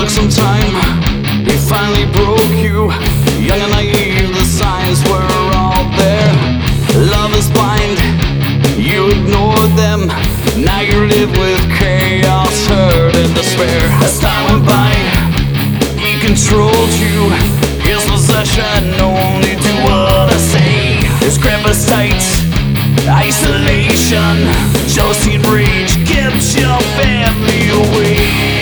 took some time, he finally broke you. Young and naive, the signs were all there. Love is blind, you ignored them. Now you live with chaos, hurt and despair. As time went by, he controlled you. His possession, only do what I say. His grip is tight, isolation, jealousy and rage kept your family away.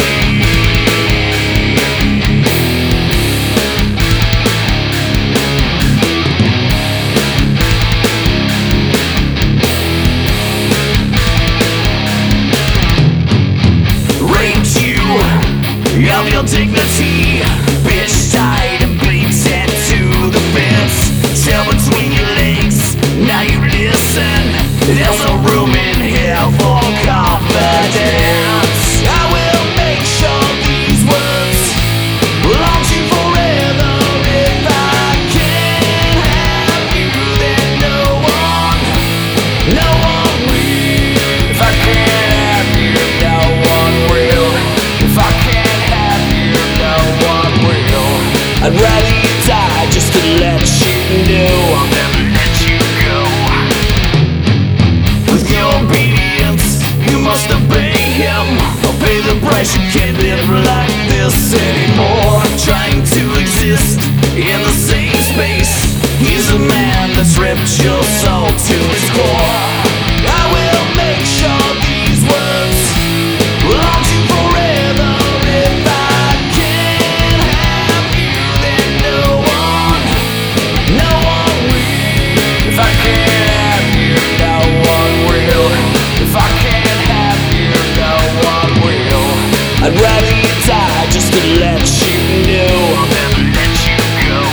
Of your dignity, bitch tied and bleeding to the fence, tail between your legs. Now you listen. There's no room in here for confidence. I will make sure these words will haunt you forever. If I can't have you, then no one will. If I can't have you, no one will. If I can't, I'd rather you die just to let you know I'll never let you go. With your obedience, you must obey him. I'll pay the price, you can't live like this anymore. Trying to exist in the same space. He's a man that's ripped your soul to its core. I will make sure these words will haunt you forever. If I can't have you, then no one will. If I can't have you, no one will. If I can't have you, no one will. I'd rather you die just to let you know I'll never let you go.